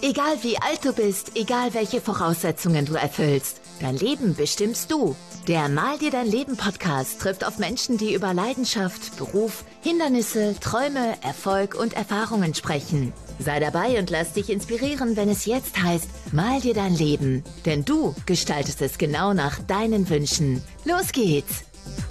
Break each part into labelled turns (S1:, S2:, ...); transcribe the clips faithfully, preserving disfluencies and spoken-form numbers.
S1: Egal wie alt du bist, egal welche Voraussetzungen du erfüllst, dein Leben bestimmst du. Der Mal dir dein Leben Podcast trifft auf Menschen, die über Leidenschaft, Beruf, Hindernisse, Träume, Erfolg und Erfahrungen sprechen. Sei dabei und lass dich inspirieren, wenn es jetzt heißt, mal dir dein Leben. Denn du gestaltest es genau nach deinen Wünschen. Los geht's!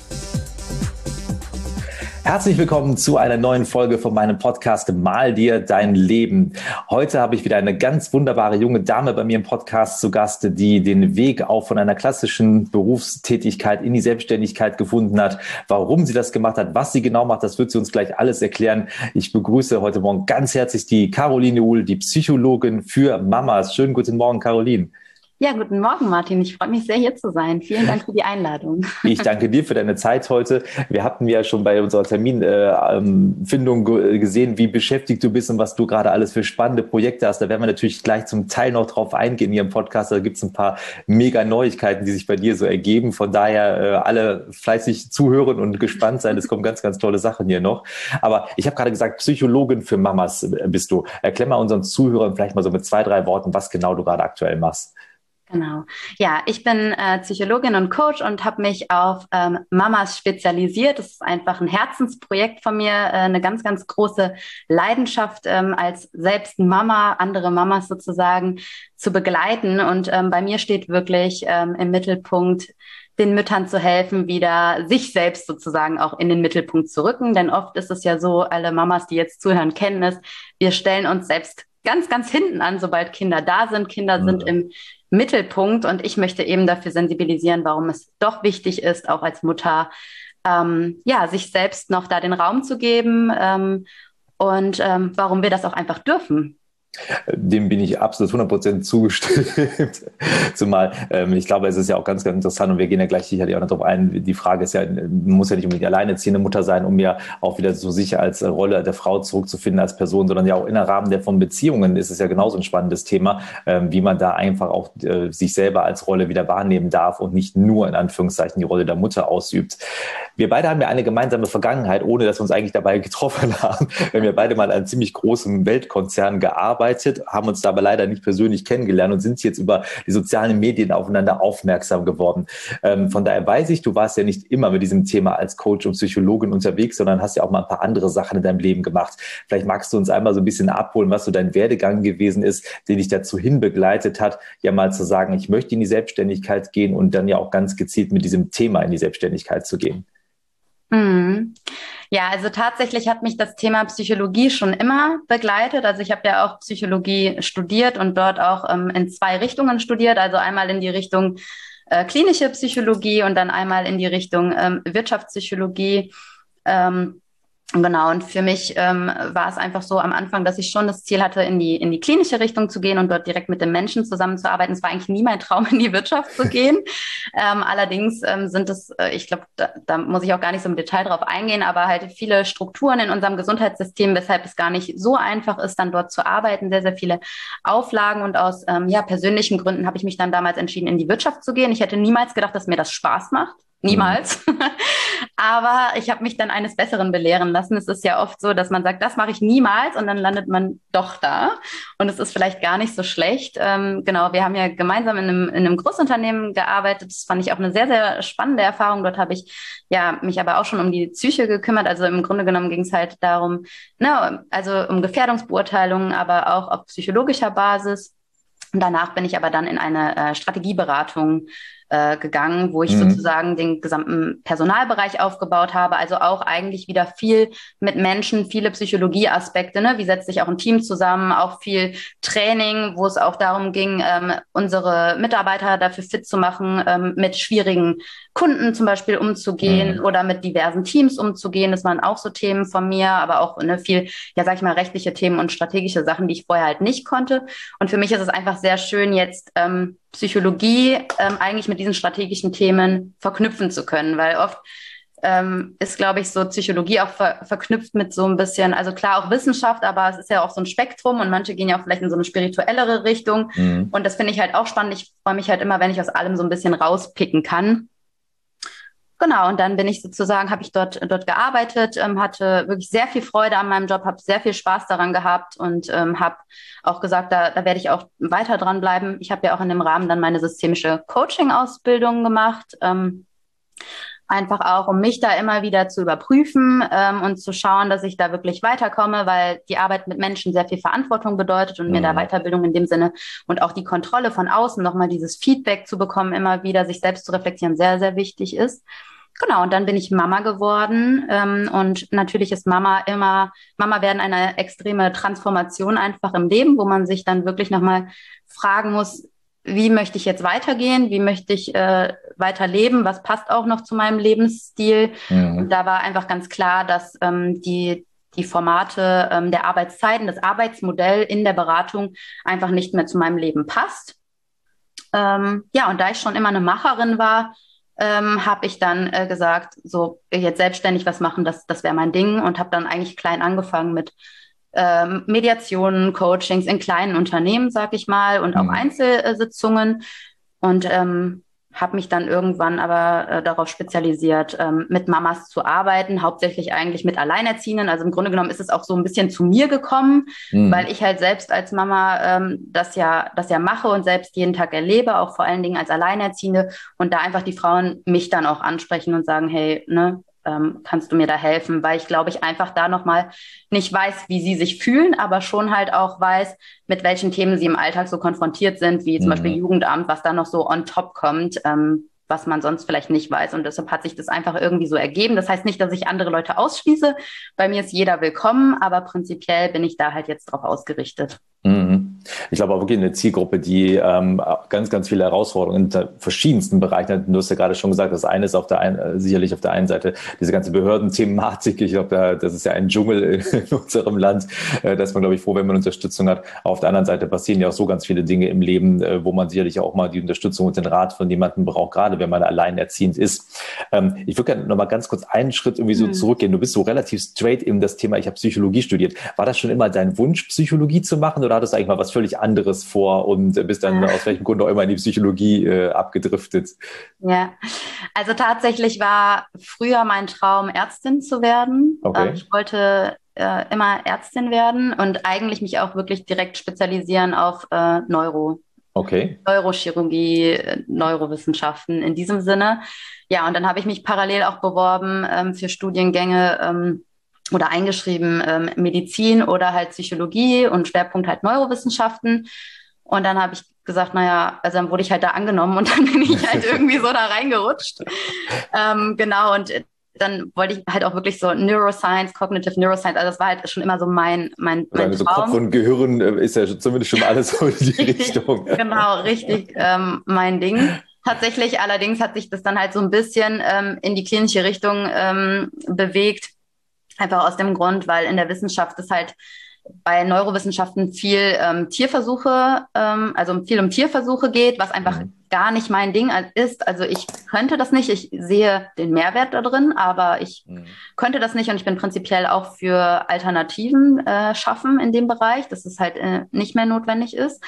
S2: Herzlich willkommen zu einer neuen Folge von meinem Podcast Mal dir dein Leben. Heute habe ich wieder eine ganz wunderbare junge Dame bei mir im Podcast zu Gast, die den Weg auch von einer klassischen Berufstätigkeit in die Selbstständigkeit gefunden hat. Warum sie das gemacht hat, was sie genau macht, das wird sie uns gleich alles erklären. Ich begrüße heute Morgen ganz herzlich die Caroline Uhl, die Psychologin für Mamas. Schönen guten Morgen, Caroline.
S3: Ja, guten Morgen, Martin. Ich freue mich sehr, hier zu sein. Vielen Dank für die Einladung.
S2: Ich danke dir für deine Zeit heute. Wir hatten ja schon bei unserer Terminfindung äh, gesehen, wie beschäftigt du bist und was du gerade alles für spannende Projekte hast. Da werden wir natürlich gleich zum Teil noch drauf eingehen hier im Podcast. Da gibt es ein paar mega Neuigkeiten, die sich bei dir so ergeben. Von daher äh, alle fleißig zuhören und gespannt sein. Es kommen ganz, ganz tolle Sachen hier noch. Aber ich habe gerade gesagt, Psychologin für Mamas bist du. Erklär mal unseren Zuhörern vielleicht mal so mit zwei, drei Worten, was genau du gerade aktuell machst.
S3: Genau. Ja, ich bin äh, Psychologin und Coach und habe mich auf ähm, Mamas spezialisiert. Das ist einfach ein Herzensprojekt von mir, äh, eine ganz, ganz große Leidenschaft, ähm, als selbst Mama, andere Mamas sozusagen zu begleiten. Und ähm, bei mir steht wirklich ähm, im Mittelpunkt, den Müttern zu helfen, wieder sich selbst sozusagen auch in den Mittelpunkt zu rücken. Denn oft ist es ja so, alle Mamas, die jetzt zuhören, kennen es, wir stellen uns selbst ganz, ganz hinten an, sobald Kinder da sind. Kinder ja. sind im Mittelpunkt und ich möchte eben dafür sensibilisieren, warum es doch wichtig ist, auch als Mutter, ähm, ja, sich selbst noch da den Raum zu geben ähm, und ähm, warum wir das auch einfach dürfen.
S2: Dem bin ich absolut hundert Prozent zugestimmt. Zumal, ähm, ich glaube, es ist ja auch ganz, ganz interessant und wir gehen ja gleich sicherlich auch noch darauf ein. Die Frage ist ja, muss ja nicht unbedingt alleinerziehende Mutter sein, um ja auch wieder so sicher als Rolle der Frau zurückzufinden als Person, sondern ja auch in der Rahmen der von Beziehungen ist es ja genauso ein spannendes Thema, ähm, wie man da einfach auch äh, sich selber als Rolle wieder wahrnehmen darf und nicht nur in Anführungszeichen die Rolle der Mutter ausübt. Wir beide haben ja eine gemeinsame Vergangenheit, ohne dass wir uns eigentlich dabei getroffen haben. Wir haben ja beide mal an einem ziemlich großen Weltkonzern gearbeitet, haben uns da aber leider nicht persönlich kennengelernt und sind jetzt über die sozialen Medien aufeinander aufmerksam geworden. Ähm, von daher weiß ich, du warst ja nicht immer mit diesem Thema als Coach und Psychologin unterwegs, sondern hast ja auch mal ein paar andere Sachen in deinem Leben gemacht. Vielleicht magst du uns einmal so ein bisschen abholen, was so dein Werdegang gewesen ist, der dich dazu hin begleitet hat, ja mal zu sagen, ich möchte in die Selbstständigkeit gehen und dann ja auch ganz gezielt mit diesem Thema in die Selbstständigkeit zu gehen.
S3: Mhm. Ja, also tatsächlich hat mich das Thema Psychologie schon immer begleitet. Also ich habe ja auch Psychologie studiert und dort auch ähm, in zwei Richtungen studiert. Also einmal in die Richtung äh, klinische Psychologie und dann einmal in die Richtung ähm, Wirtschaftspsychologie. Ähm, Genau, und für mich ähm, war es einfach so am Anfang, dass ich schon das Ziel hatte, in die in die klinische Richtung zu gehen und dort direkt mit den Menschen zusammenzuarbeiten. Es war eigentlich nie mein Traum, in die Wirtschaft zu gehen. ähm, allerdings ähm, sind es, äh, ich glaube, da, da muss ich auch gar nicht so im Detail drauf eingehen, aber halt viele Strukturen in unserem Gesundheitssystem, weshalb es gar nicht so einfach ist, dann dort zu arbeiten. Sehr, sehr viele Auflagen und aus ähm, ja persönlichen Gründen habe ich mich dann damals entschieden, in die Wirtschaft zu gehen. Ich hätte niemals gedacht, dass mir das Spaß macht. Niemals. Mhm. Aber ich habe mich dann eines Besseren belehren lassen. Es ist ja oft so, dass man sagt, das mache ich niemals und dann landet man doch da. Und es ist vielleicht gar nicht so schlecht. Ähm, genau, wir haben ja gemeinsam in einem, in einem Großunternehmen gearbeitet. Das fand ich auch eine sehr, sehr spannende Erfahrung. Dort habe ich ja mich aber auch schon um die Psyche gekümmert. Also im Grunde genommen ging es halt darum, na, also um Gefährdungsbeurteilungen, aber auch auf psychologischer Basis. Und danach bin ich aber dann in eine äh, Strategieberatung äh, gegangen, wo ich mhm. sozusagen den gesamten Personalbereich aufgebaut habe. Also auch eigentlich wieder viel mit Menschen, viele Psychologieaspekte. Ne? Wie setzt sich auch ein Team zusammen? Auch viel Training, wo es auch darum ging, ähm, unsere Mitarbeiter dafür fit zu machen, ähm, mit schwierigen Kunden zum Beispiel umzugehen mhm. oder mit diversen Teams umzugehen. Das waren auch so Themen von mir, aber auch ne, viel, ja sag ich mal, rechtliche Themen und strategische Sachen, die ich vorher halt nicht konnte. Und für mich ist es einfach sehr schön, jetzt ähm, Psychologie ähm, eigentlich mit diesen strategischen Themen verknüpfen zu können, weil oft ähm, ist, glaube ich, so Psychologie auch ver- verknüpft mit so ein bisschen, also klar auch Wissenschaft, aber es ist ja auch so ein Spektrum und manche gehen ja auch vielleicht in so eine spirituellere Richtung mhm. und das finde ich halt auch spannend. Ich freue mich halt immer, wenn ich aus allem so ein bisschen rauspicken kann. Genau, und dann bin ich sozusagen, habe ich dort dort gearbeitet, ähm, hatte wirklich sehr viel Freude an meinem Job, habe sehr viel Spaß daran gehabt und ähm, habe auch gesagt, da, da werde ich auch weiter dran bleiben. Ich habe ja auch in dem Rahmen dann meine systemische Coaching-Ausbildung gemacht, ähm, einfach auch, um mich da immer wieder zu überprüfen ähm, und zu schauen, dass ich da wirklich weiterkomme, weil die Arbeit mit Menschen sehr viel Verantwortung bedeutet und mhm. mir da Weiterbildung in dem Sinne und auch die Kontrolle von außen, nochmal dieses Feedback zu bekommen, immer wieder sich selbst zu reflektieren, sehr, sehr wichtig ist. Genau, und dann bin ich Mama geworden ähm, und natürlich ist Mama immer, Mama werden eine extreme Transformation einfach im Leben, wo man sich dann wirklich nochmal fragen muss, wie möchte ich jetzt weitergehen, wie möchte ich äh, weiterleben, was passt auch noch zu meinem Lebensstil. Mhm. Und da war einfach ganz klar, dass ähm, die die Formate ähm, der Arbeitszeiten, das Arbeitsmodell in der Beratung einfach nicht mehr zu meinem Leben passt. Ähm, ja, und da ich schon immer eine Macherin war, ähm, habe ich dann äh, gesagt, so jetzt selbstständig was machen, das das wäre mein Ding und habe dann eigentlich klein angefangen mit Ähm, Mediationen, Coachings in kleinen Unternehmen, sag ich mal, und auch mhm. Einzelsitzungen und ähm, habe mich dann irgendwann aber äh, darauf spezialisiert, ähm, mit Mamas zu arbeiten, hauptsächlich eigentlich mit Alleinerziehenden. Also im Grunde genommen ist es auch so ein bisschen zu mir gekommen, mhm. weil ich halt selbst als Mama ähm, das ja das ja mache und selbst jeden Tag erlebe, auch vor allen Dingen als Alleinerziehende und da einfach die Frauen mich dann auch ansprechen und sagen, hey, ne, Ähm, kannst du mir da helfen, weil ich glaube, ich einfach da nochmal nicht weiß, wie sie sich fühlen, aber schon halt auch weiß, mit welchen Themen sie im Alltag so konfrontiert sind, wie zum mhm. Beispiel Jugendamt, was da noch so on top kommt, ähm, was man sonst vielleicht nicht weiß. Und deshalb hat sich das einfach irgendwie so ergeben. Das heißt nicht, dass ich andere Leute ausschließe. Bei mir ist jeder willkommen, aber prinzipiell bin ich da halt jetzt drauf ausgerichtet.
S2: Mhm. Ich glaube auch wirklich eine Zielgruppe, die ähm, ganz, ganz viele Herausforderungen in verschiedensten Bereichen hat. Du hast ja gerade schon gesagt, das eine ist auf der einen, sicherlich auf der einen Seite diese ganze Behördenthematik. Ich glaube, da, das ist ja ein Dschungel in unserem Land. Äh, da ist man, glaube ich, froh, wenn man Unterstützung hat. Auf der anderen Seite passieren ja auch so ganz viele Dinge im Leben, äh, wo man sicherlich auch mal die Unterstützung und den Rat von jemandem braucht, gerade wenn man alleinerziehend ist. Ähm, ich würde gerne noch mal ganz kurz einen Schritt irgendwie so mhm. zurückgehen. Du bist so relativ straight in das Thema, ich habe Psychologie studiert. War das schon immer dein Wunsch, Psychologie zu machen, oder hattest du eigentlich mal was völlig anderes vor und bist dann ja. aus welchem Grund auch immer in die Psychologie äh, abgedriftet?
S3: Ja, also tatsächlich war früher mein Traum, Ärztin zu werden.
S2: Okay.
S3: Ich wollte äh, immer Ärztin werden und eigentlich mich auch wirklich direkt spezialisieren auf äh, Neuro.
S2: Okay.
S3: Neurochirurgie, Neurowissenschaften in diesem Sinne. Ja, und dann habe ich mich parallel auch beworben ähm, für Studiengänge ähm, oder eingeschrieben ähm, Medizin oder halt Psychologie und Schwerpunkt halt Neurowissenschaften. Und dann habe ich gesagt, naja, also dann wurde ich halt da angenommen und dann bin ich halt irgendwie so da reingerutscht. ähm, genau, und dann wollte ich halt auch wirklich so Neuroscience, Cognitive Neuroscience, also das war halt schon immer so mein, mein, mein
S2: also
S3: Traum.
S2: Kopf und Gehirn ist ja zumindest schon alles so in die
S3: richtig,
S2: Richtung.
S3: Genau, richtig ähm, mein Ding. Tatsächlich allerdings hat sich das dann halt so ein bisschen ähm, in die klinische Richtung ähm, bewegt. Einfach aus dem Grund, weil in der Wissenschaft es halt bei Neurowissenschaften viel ähm, Tierversuche, ähm, also viel um Tierversuche geht, was einfach mhm. gar nicht mein Ding ist. Also ich könnte das nicht, ich sehe den Mehrwert da drin, aber ich mhm. könnte das nicht und ich bin prinzipiell auch für Alternativen äh, schaffen in dem Bereich, dass es halt äh, nicht mehr notwendig ist.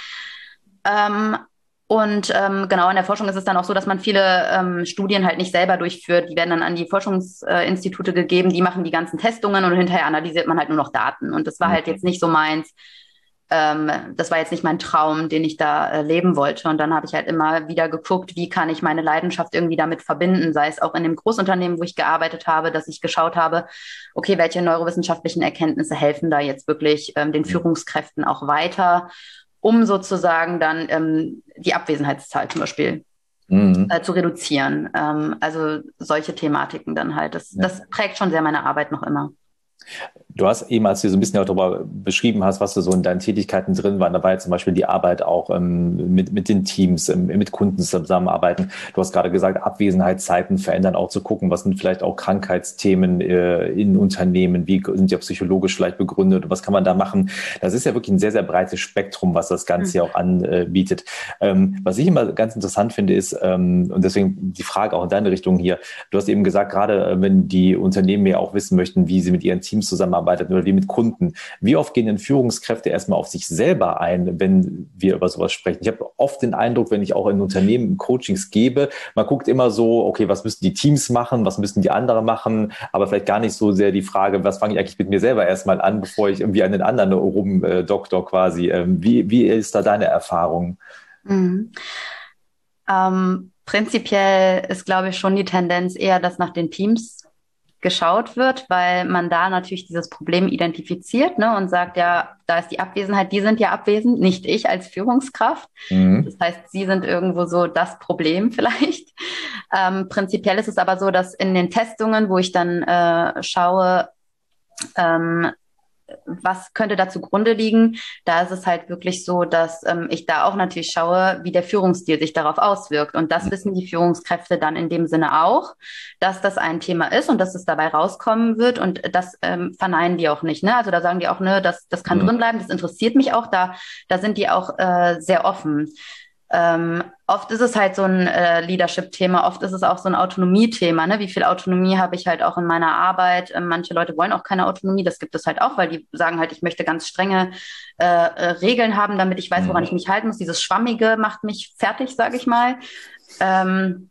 S3: Ähm, Und ähm, genau, in der Forschung ist es dann auch so, dass man viele ähm, Studien halt nicht selber durchführt. Die werden dann an die Forschungsinstitute äh, gegeben, die machen die ganzen Testungen und hinterher analysiert man halt nur noch Daten. Und das war halt jetzt nicht so meins. Ähm, das war jetzt nicht mein Traum, den ich da äh, leben wollte. Und dann habe ich halt immer wieder geguckt, wie kann ich meine Leidenschaft irgendwie damit verbinden, sei es auch in dem Großunternehmen, wo ich gearbeitet habe, dass ich geschaut habe, okay, welche neurowissenschaftlichen Erkenntnisse helfen da jetzt wirklich ähm, den Führungskräften auch weiter, um sozusagen dann ähm, die Abwesenheitszahl zum Beispiel mhm. äh, zu reduzieren. Ähm, also solche Thematiken dann halt. Das, ja. das prägt schon sehr meine Arbeit noch immer.
S2: Du hast eben, als du so ein bisschen auch darüber beschrieben hast, was du so in deinen Tätigkeiten drin waren, da war ja zum Beispiel die Arbeit auch ähm, mit, mit den Teams, ähm, mit Kunden zusammenarbeiten. Du hast gerade gesagt, Abwesenheitszeiten verändern, auch zu gucken, was sind vielleicht auch Krankheitsthemen äh, in Unternehmen, wie sind die auch psychologisch vielleicht begründet und was kann man da machen. Das ist ja wirklich ein sehr, sehr breites Spektrum, was das Ganze ja mhm. auch anbietet. Ähm, was ich immer ganz interessant finde, ist, ähm, und deswegen die Frage auch in deine Richtung hier, du hast eben gesagt, gerade wenn die Unternehmen ja auch wissen möchten, wie sie mit ihren Teams zusammenarbeiten, zusammenarbeitet oder wie mit Kunden. Wie oft gehen denn Führungskräfte erstmal auf sich selber ein, wenn wir über sowas sprechen? Ich habe oft den Eindruck, wenn ich auch in Unternehmen Coachings gebe, man guckt immer so, okay, was müssen die Teams machen, was müssen die anderen machen, aber vielleicht gar nicht so sehr die Frage, was fange ich eigentlich mit mir selber erstmal an, bevor ich irgendwie an den anderen rumdoktor quasi. Wie, wie ist da deine Erfahrung?
S3: Mhm. Ähm, prinzipiell ist, glaube ich, schon die Tendenz eher, dass nach den Teams geschaut wird, weil man da natürlich dieses Problem identifiziert, ne, und sagt, ja, da ist die Abwesenheit, die sind ja abwesend, nicht ich als Führungskraft. Mhm. Das heißt, sie sind irgendwo so das Problem vielleicht. Ähm, prinzipiell ist es aber so, dass in den Testungen, wo ich dann äh, schaue, ähm, was könnte da zugrunde liegen? Da ist es halt wirklich so, dass ähm, ich da auch natürlich schaue, wie der Führungsstil sich darauf auswirkt. Und das wissen die Führungskräfte dann in dem Sinne auch, dass das ein Thema ist und dass es dabei rauskommen wird. Und das ähm, verneinen die auch nicht. Ne? Also da sagen die auch, ne, das, das kann mhm. drin bleiben, das interessiert mich auch. Da, da sind die auch äh, sehr offen. Ähm, oft ist es halt so ein äh, Leadership-Thema, oft ist es auch so ein Autonomie-Thema. Ne? Wie viel Autonomie habe ich halt auch in meiner Arbeit? Ähm, manche Leute wollen auch keine Autonomie, das gibt es halt auch, weil die sagen halt, ich möchte ganz strenge äh, äh, Regeln haben, damit ich weiß, woran ich mich halten muss. Dieses Schwammige macht mich fertig, sage ich mal. Ähm,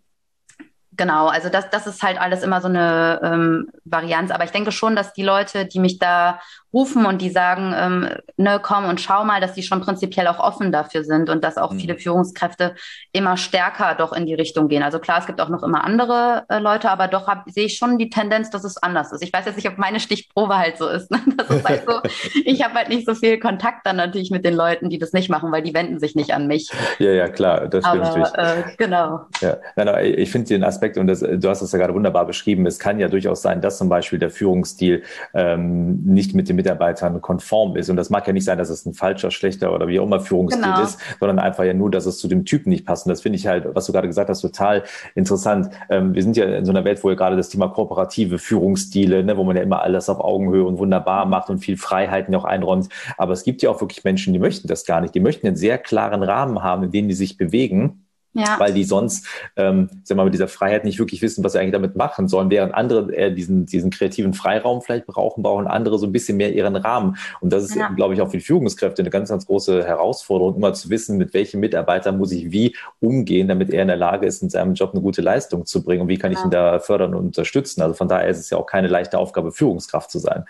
S3: Genau, also das, das ist halt alles immer so eine ähm, Varianz. Aber ich denke schon, dass die Leute, die mich da rufen und die sagen, ähm, ne, komm und schau mal, dass die schon prinzipiell auch offen dafür sind und dass auch mhm. viele Führungskräfte immer stärker doch in die Richtung gehen. Also klar, es gibt auch noch immer andere äh, Leute, aber doch hab, sehe ich schon die Tendenz, dass es anders ist. Ich weiß jetzt nicht, ob meine Stichprobe halt so ist. Ne? Das ist halt so, ich habe halt nicht so viel Kontakt dann natürlich mit den Leuten, die das nicht machen, weil die wenden sich nicht an mich.
S2: Ja, ja, klar, das stimmt
S3: aber,
S2: natürlich.
S3: Äh, genau.
S2: Ja, nein, nein, ich finde den Aspekt, und das, du hast es ja gerade wunderbar beschrieben, es kann ja durchaus sein, dass zum Beispiel der Führungsstil ähm, nicht mit den Mitarbeitern konform ist. Und das mag ja nicht sein, dass es ein falscher, schlechter oder wie auch immer Führungsstil genau. ist, sondern einfach ja nur, dass es zu dem Typen nicht passt. Und das finde ich halt, was du gerade gesagt hast, total interessant. Ähm, wir sind ja in so einer Welt, wo ja gerade das Thema kooperative Führungsstile, ne, wo man ja immer alles auf Augenhöhe und wunderbar macht und viel Freiheiten auch einräumt. Aber es gibt ja auch wirklich Menschen, die möchten das gar nicht. Die möchten einen sehr klaren Rahmen haben, in dem die sich bewegen. Ja. Weil die sonst, ähm, sagen wir mal, mit dieser Freiheit nicht wirklich wissen, was sie eigentlich damit machen sollen, während andere eher diesen, diesen kreativen Freiraum vielleicht brauchen, brauchen andere so ein bisschen mehr ihren Rahmen. Und das ist, ja. glaube ich, auch für die Führungskräfte eine ganz, ganz große Herausforderung, immer zu wissen, mit welchem Mitarbeiter muss ich wie umgehen, damit er in der Lage ist, in seinem Job eine gute Leistung zu bringen und wie kann ich ja. ihn da fördern und unterstützen. Also von daher ist es ja auch keine leichte Aufgabe, Führungskraft zu sein.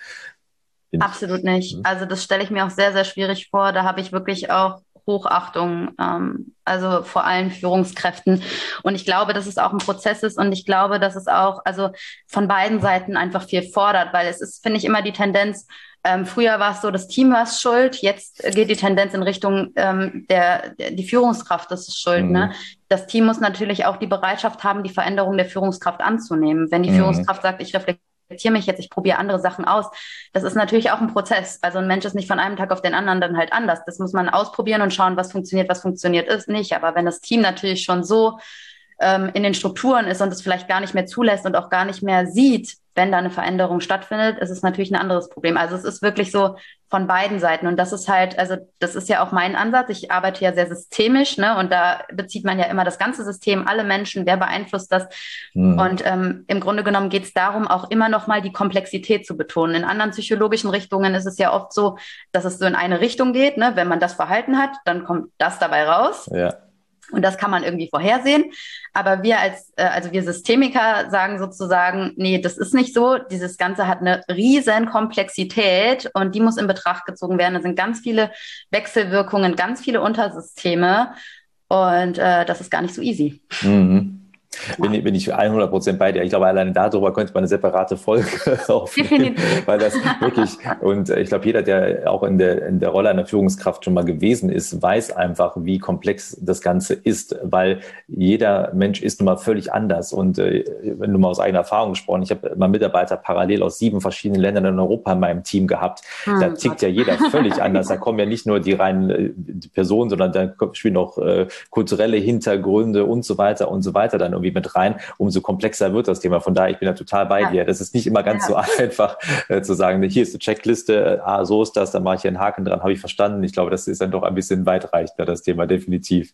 S3: Absolut nicht. Also das stelle ich mir auch sehr, sehr schwierig vor. Da habe ich wirklich auch Hochachtung, ähm, also vor allen Führungskräften. Und ich glaube, dass es auch ein Prozess ist und ich glaube, dass es auch also von beiden Seiten einfach viel fordert, weil es ist, finde ich, immer die Tendenz, ähm, früher war es so, das Team war schuld, jetzt geht die Tendenz in Richtung ähm, der, der die Führungskraft ist schuld. Mhm. Ne? Das Team muss natürlich auch die Bereitschaft haben, die Veränderung der Führungskraft anzunehmen. Wenn die mhm. Führungskraft sagt, ich reflektiere mich jetzt, ich probiere andere Sachen aus. Das ist natürlich auch ein Prozess. Also ein Mensch ist nicht von einem Tag auf den anderen dann halt anders. Das muss man ausprobieren und schauen, was funktioniert, was funktioniert ist nicht. Aber wenn das Team natürlich schon so ähm, in den Strukturen ist und es vielleicht gar nicht mehr zulässt und auch gar nicht mehr sieht, wenn da eine Veränderung stattfindet, ist es natürlich ein anderes Problem. Also es ist wirklich so von beiden Seiten. Und das ist halt, also das ist ja auch mein Ansatz. Ich arbeite ja sehr systemisch, ne? Und da bezieht man ja immer das ganze System, alle Menschen, wer beeinflusst das? Mhm. Und ähm, im Grunde genommen geht es darum, auch immer noch mal die Komplexität zu betonen. In anderen psychologischen Richtungen ist es ja oft so, dass es so in eine Richtung geht, ne? Wenn man das Verhalten hat, dann kommt das dabei raus.
S2: Ja.
S3: Und das kann man irgendwie vorhersehen. Aber wir als, äh, also wir Systemiker sagen sozusagen, nee, das ist nicht so. Dieses Ganze hat eine riesen Komplexität und die muss in Betracht gezogen werden. Da sind ganz viele Wechselwirkungen, ganz viele Untersysteme und äh, das ist gar nicht so easy.
S2: Mhm. Bin, bin ich hundert Prozent bei dir. Ich glaube, alleine darüber könnte man eine separate Folge aufnehmen, weil das wirklich, und ich glaube, jeder, der auch in der, in der Rolle einer Führungskraft schon mal gewesen ist, weiß einfach, wie komplex das Ganze ist, weil jeder Mensch ist nun mal völlig anders. Und äh, wenn du mal aus eigener Erfahrung gesprochen, ich habe mal Mitarbeiter parallel aus sieben verschiedenen Ländern in Europa in meinem Team gehabt. Hm, da tickt Gott. ja jeder völlig anders. Da kommen ja nicht nur die reinen äh, die Personen, sondern da spielen auch äh, kulturelle Hintergründe und so weiter und so weiter dann irgendwie mit rein, umso komplexer wird das Thema. Von daher, ich bin da total bei ja. dir. Das ist nicht immer ganz ja. so einfach äh, zu sagen, hier ist eine Checkliste, ah, so ist das, dann mache ich hier einen Haken dran, habe ich verstanden. Ich glaube, das ist dann doch ein bisschen weitreichender, das Thema, definitiv.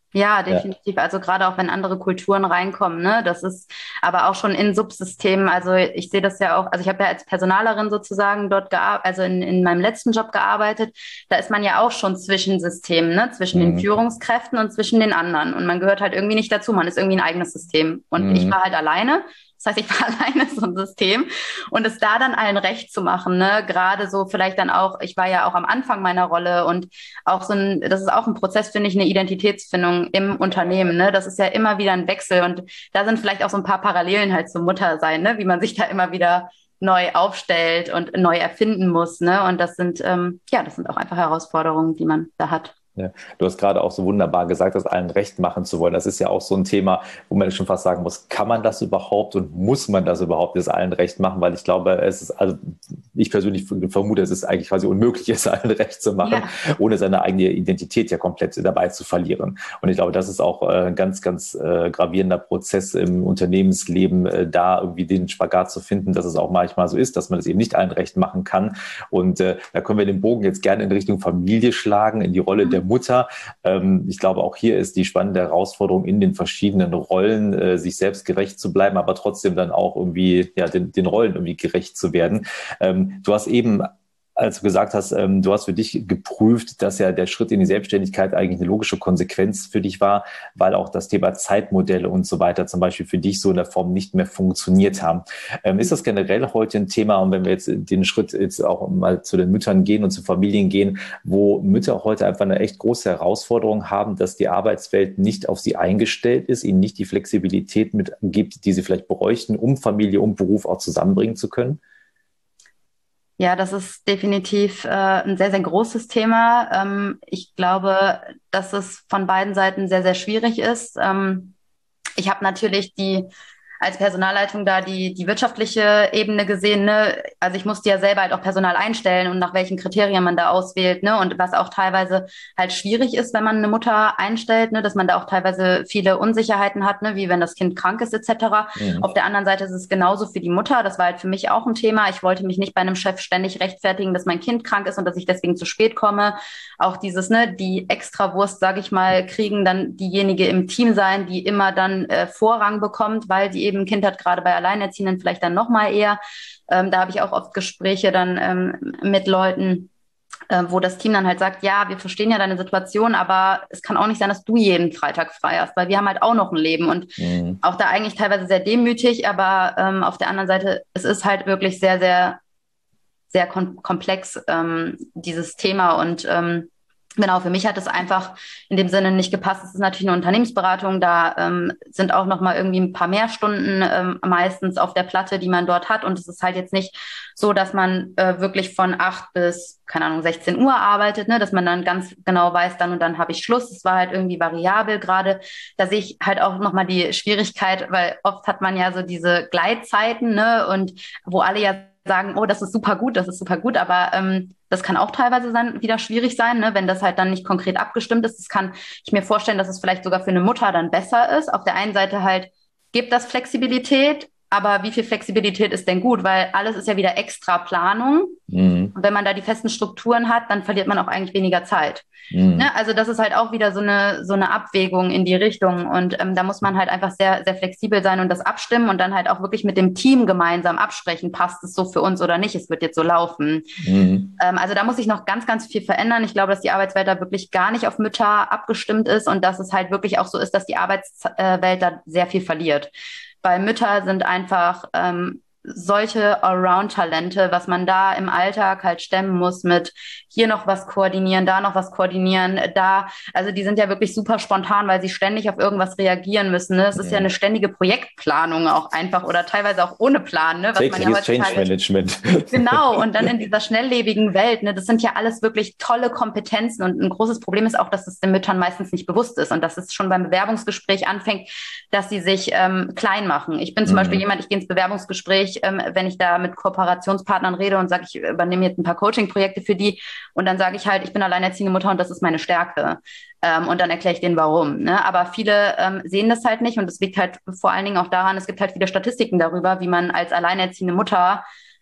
S3: Ja,
S2: Ja.
S3: definitiv. Also gerade auch wenn andere Kulturen reinkommen, ne, das ist aber auch schon in Subsystemen. Also ich sehe das ja auch, also ich habe ja als Personalerin sozusagen dort gearbeitet, also in, in meinem letzten Job gearbeitet. Da ist man ja auch schon zwischen Systemen, ne, zwischen den
S2: Mhm.
S3: Führungskräften und zwischen den anderen. Und man gehört halt irgendwie nicht dazu. Man ist irgendwie ein eigenes System. Und ich
S2: Mhm.
S3: war halt alleine. Das heißt, ich war alleine so ein System und es da dann allen recht zu machen, ne, gerade so vielleicht dann auch, ich war ja auch am Anfang meiner Rolle und auch so ein, das ist auch ein Prozess, finde ich, eine Identitätsfindung im Unternehmen, ne? Das ist ja immer wieder ein Wechsel und da sind vielleicht auch so ein paar Parallelen halt zum Muttersein, ne? Wie man sich da immer wieder neu aufstellt und neu erfinden muss, ne? Und das sind, ähm, ja, das sind auch einfach Herausforderungen, die man da hat.
S2: Ja, du hast gerade auch so wunderbar gesagt, das allen recht machen zu wollen. Das ist ja auch so ein Thema, wo man schon fast sagen muss, kann man das überhaupt und muss man das überhaupt das allen recht machen? Weil ich glaube, es ist, also ich persönlich vermute, es ist eigentlich quasi unmöglich, es allen recht zu machen,
S3: Ja.
S2: ohne seine eigene Identität ja komplett dabei zu verlieren. Und ich glaube, das ist auch äh, ein ganz, ganz äh, gravierender Prozess im Unternehmensleben, äh, da irgendwie den Spagat zu finden, dass es auch manchmal so ist, dass man es eben nicht allen recht machen kann. Und äh, da können wir den Bogen jetzt gerne in Richtung Familie schlagen, in die Rolle der Mutter. Ähm, ich glaube, auch hier ist die spannende Herausforderung in den verschiedenen Rollen, äh, sich selbst gerecht zu bleiben, aber trotzdem dann auch irgendwie ja, den, den Rollen irgendwie gerecht zu werden. Ähm, du hast eben, als du gesagt hast, ähm, du hast für dich geprüft, dass ja der Schritt in die Selbstständigkeit eigentlich eine logische Konsequenz für dich war, weil auch das Thema Zeitmodelle und so weiter zum Beispiel für dich so in der Form nicht mehr funktioniert haben. Ähm, ist das generell heute ein Thema? Und wenn wir jetzt den Schritt jetzt auch mal zu den Müttern gehen und zu Familien gehen, wo Mütter heute einfach eine echt große Herausforderung haben, dass die Arbeitswelt nicht auf sie eingestellt ist, ihnen nicht die Flexibilität mitgibt, die sie vielleicht bräuchten, um Familie und Beruf auch zusammenbringen zu können?
S3: Ja, das ist definitiv äh, ein sehr, sehr großes Thema. Ähm, ich glaube, dass es von beiden Seiten sehr, sehr schwierig ist. Ähm, ich habe natürlich die als Personalleitung da die, die wirtschaftliche Ebene gesehen, ne? Also ich musste ja selber halt auch Personal einstellen und nach welchen Kriterien man da auswählt, ne? Und was auch teilweise halt schwierig ist, wenn man eine Mutter einstellt, ne? Dass man da auch teilweise viele Unsicherheiten hat, ne? Wie wenn das Kind krank ist et cetera.
S2: Mhm.
S3: Auf der anderen Seite ist es genauso für die Mutter. Das war halt für mich auch ein Thema. Ich wollte mich nicht bei einem Chef ständig rechtfertigen, dass mein Kind krank ist und dass ich deswegen zu spät komme. Auch dieses, ne, die Extrawurst, sage ich mal, kriegen dann diejenige im Team sein, die immer dann äh, Vorrang bekommt, weil sie eben ein Kind hat, gerade bei Alleinerziehenden vielleicht dann noch mal eher. Ähm, da habe ich auch oft Gespräche dann ähm, mit Leuten, äh, wo das Team dann halt sagt, ja, wir verstehen ja deine Situation, aber es kann auch nicht sein, dass du jeden Freitag frei hast, weil wir haben halt auch noch ein Leben und
S2: Mhm.
S3: auch da eigentlich teilweise sehr demütig, aber ähm, auf der anderen Seite, es ist halt wirklich sehr, sehr, sehr kom komplex, ähm, dieses Thema und ähm, genau, für mich hat es einfach in dem Sinne nicht gepasst. Es ist natürlich eine Unternehmensberatung, da ähm, sind auch noch mal irgendwie ein paar mehr Stunden ähm, meistens auf der Platte, die man dort hat. Und es ist halt jetzt nicht so, dass man äh, wirklich von acht bis, keine Ahnung, sechzehn Uhr arbeitet, ne? Dass man dann ganz genau weiß, dann und dann habe ich Schluss. Es war halt irgendwie variabel gerade. Da sehe ich halt auch noch mal die Schwierigkeit, weil oft hat man ja so diese Gleitzeiten, ne? Und wo alle ja sagen, oh, das ist super gut, das ist super gut, aber ähm, das kann auch teilweise dann wieder schwierig sein, ne, wenn das halt dann nicht konkret abgestimmt ist. Das kann ich mir vorstellen, dass es vielleicht sogar für eine Mutter dann besser ist. Auf der einen Seite halt gibt das Flexibilität, aber wie viel Flexibilität ist denn gut? Weil alles ist ja wieder extra Planung.
S2: Mhm.
S3: Und wenn man da die festen Strukturen hat, dann verliert man auch eigentlich weniger Zeit.
S2: Mhm.
S3: Ne? Also das ist halt auch wieder so eine, so eine Abwägung in die Richtung. Und ähm, da muss man halt einfach sehr, sehr flexibel sein und das abstimmen und dann halt auch wirklich mit dem Team gemeinsam absprechen, passt es so für uns oder nicht, es wird jetzt so laufen.
S2: Mhm.
S3: Ähm, also da muss sich noch ganz, ganz viel verändern. Ich glaube, dass die Arbeitswelt da wirklich gar nicht auf Mütter abgestimmt ist und dass es halt wirklich auch so ist, dass die Arbeitswelt da sehr viel verliert. Weil Mütter sind einfach ähm, solche Allround-Talente, was man da im Alltag halt stemmen muss mit hier noch was koordinieren, da noch was koordinieren, da, also die sind ja wirklich super spontan, weil sie ständig auf irgendwas reagieren müssen. Ne? Es ist ja eine
S2: Mhm.
S3: ständige Projektplanung auch einfach oder teilweise auch ohne Plan, ne? Was man ja
S2: Tägliches Change
S3: heutzutage
S2: Management.
S3: genau, und dann in dieser schnelllebigen Welt, ne, das sind ja alles wirklich tolle Kompetenzen. Und ein großes Problem ist auch, dass es den Müttern meistens nicht bewusst ist und dass es schon beim Bewerbungsgespräch anfängt, dass sie sich ähm, klein machen. Ich bin zum Beispiel
S2: Mhm.
S3: jemand, ich gehe ins Bewerbungsgespräch, ähm, wenn ich da mit Kooperationspartnern rede und sage, ich übernehme jetzt ein paar Coaching-Projekte für die und dann sage ich halt, ich bin alleinerziehende Mutter und das ist meine Stärke. Ähm, und dann erkläre ich denen, warum. Ne? Aber viele ähm, sehen das halt nicht und es liegt halt vor allen Dingen auch daran, es gibt halt viele Statistiken darüber, wie man als alleinerziehende Mutter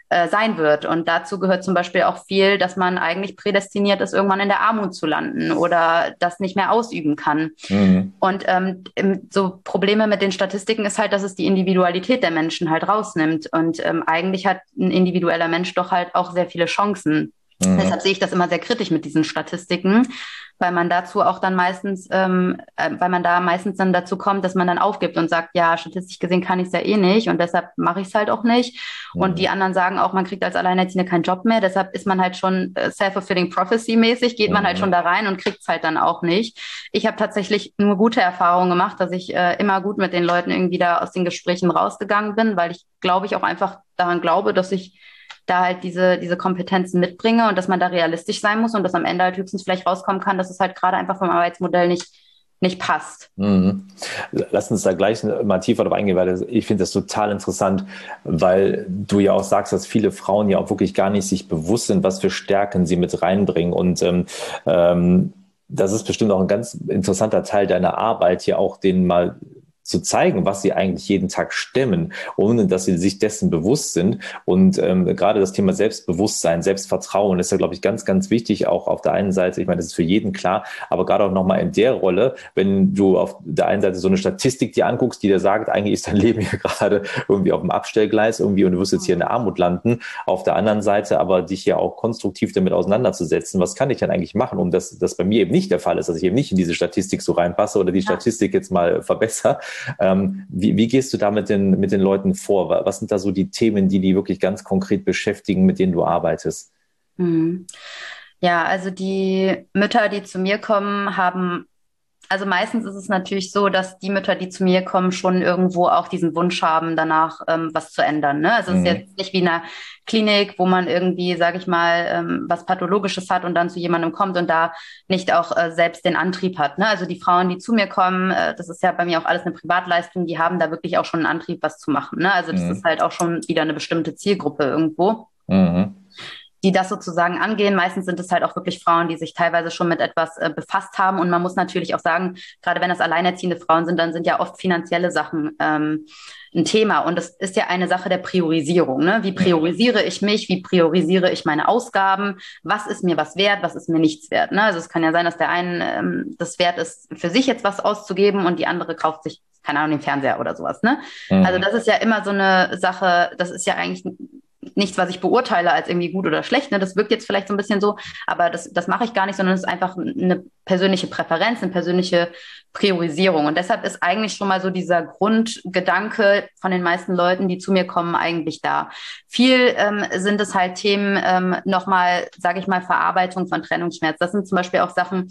S3: äh, sein wird. Und dazu gehört zum Beispiel auch viel, dass man eigentlich prädestiniert ist, irgendwann in der Armut zu landen oder das nicht mehr ausüben kann. Mhm. Und ähm, so Probleme mit den Statistiken ist halt, dass es die Individualität der Menschen halt rausnimmt. Und ähm, eigentlich hat ein individueller Mensch doch halt auch sehr viele Chancen. Mhm. Deshalb sehe ich das immer sehr kritisch mit diesen Statistiken, weil man dazu auch dann meistens, ähm, äh, weil man da meistens dann dazu kommt, dass man dann aufgibt und sagt, ja, statistisch gesehen kann ich es ja eh nicht und deshalb mache ich es halt auch nicht. Mhm. Und die anderen sagen auch, man kriegt als Alleinerziehende keinen Job mehr, deshalb ist man halt schon äh, self-fulfilling prophecy-mäßig, geht mhm. man halt schon da rein und kriegt es halt dann auch nicht. Ich habe tatsächlich nur gute Erfahrungen gemacht, dass ich äh, immer gut mit den Leuten irgendwie da aus den Gesprächen rausgegangen bin, weil ich, glaube ich, auch einfach daran glaube, dass ich da halt diese, diese Kompetenzen mitbringe und dass man da realistisch sein muss und dass am Ende halt höchstens vielleicht rauskommen kann, dass es halt gerade einfach vom Arbeitsmodell nicht, nicht passt.
S2: Mhm. Lass uns da gleich mal tiefer drauf eingehen, weil ich finde das total interessant, weil du ja auch sagst, dass viele Frauen ja auch wirklich gar nicht sich bewusst sind, was für Stärken sie mit reinbringen und ähm, ähm, das ist bestimmt auch ein ganz interessanter Teil deiner Arbeit, hier auch denen mal zu zeigen, was sie eigentlich jeden Tag stemmen, ohne dass sie sich dessen bewusst sind. Und ähm, gerade das Thema Selbstbewusstsein, Selbstvertrauen ist ja, glaube ich, ganz, ganz wichtig, auch auf der einen Seite. Ich meine, das ist für jeden klar, aber gerade auch nochmal in der Rolle, wenn du auf der einen Seite so eine Statistik dir anguckst, die dir sagt, eigentlich ist dein Leben hier gerade irgendwie auf dem Abstellgleis irgendwie und du wirst jetzt hier in der Armut landen. Auf der anderen Seite aber dich ja auch konstruktiv damit auseinanderzusetzen. Was kann ich denn eigentlich machen, um das, das bei mir eben nicht der Fall ist, dass ich eben nicht in diese Statistik so reinpasse oder die Statistik jetzt mal verbessere. Ähm, wie, wie gehst du da mit den, mit den Leuten vor? Was sind da so die Themen, die die wirklich ganz konkret beschäftigen, mit denen du arbeitest?
S3: Mhm. Ja, also die Mütter, die zu mir kommen, haben, also meistens ist es natürlich so, dass die Mütter, die zu mir kommen, schon irgendwo auch diesen Wunsch haben, danach ähm, was zu ändern. Ne? Also es mhm. ist jetzt nicht wie in einer Klinik, wo man irgendwie, sage ich mal, ähm, was Pathologisches hat und dann zu jemandem kommt und da nicht auch äh, selbst den Antrieb hat. Ne? Also die Frauen, die zu mir kommen, äh, das ist ja bei mir auch alles eine Privatleistung, die haben da wirklich auch schon einen Antrieb, was zu machen. Ne? Also das mhm. ist halt auch schon wieder eine bestimmte Zielgruppe irgendwo. Mhm. die das sozusagen angehen. Meistens sind es halt auch wirklich Frauen, die sich teilweise schon mit etwas äh, befasst haben. Und man muss natürlich auch sagen, gerade wenn das alleinerziehende Frauen sind, dann sind ja oft finanzielle Sachen ähm, ein Thema. Und das ist ja eine Sache der Priorisierung. Ne? Wie priorisiere ich mich? Wie priorisiere ich meine Ausgaben? Was ist mir was wert? Was ist mir nichts wert? Ne? Also es kann ja sein, dass der eine ähm, das wert ist, für sich jetzt was auszugeben und die andere kauft sich, keine Ahnung, den Fernseher oder sowas. Ne? Mhm. Also das ist ja immer so eine Sache, das ist ja eigentlich nichts, was ich beurteile als irgendwie gut oder schlecht. Ne? Das wirkt jetzt vielleicht so ein bisschen so, aber das, das mache ich gar nicht, sondern es ist einfach eine persönliche Präferenz, eine persönliche Priorisierung. Und deshalb ist eigentlich schon mal so dieser Grundgedanke von den meisten Leuten, die zu mir kommen, eigentlich da. Viel ähm, sind es halt Themen, ähm, nochmal, sage ich mal, Verarbeitung von Trennungsschmerz. Das sind zum Beispiel auch Sachen,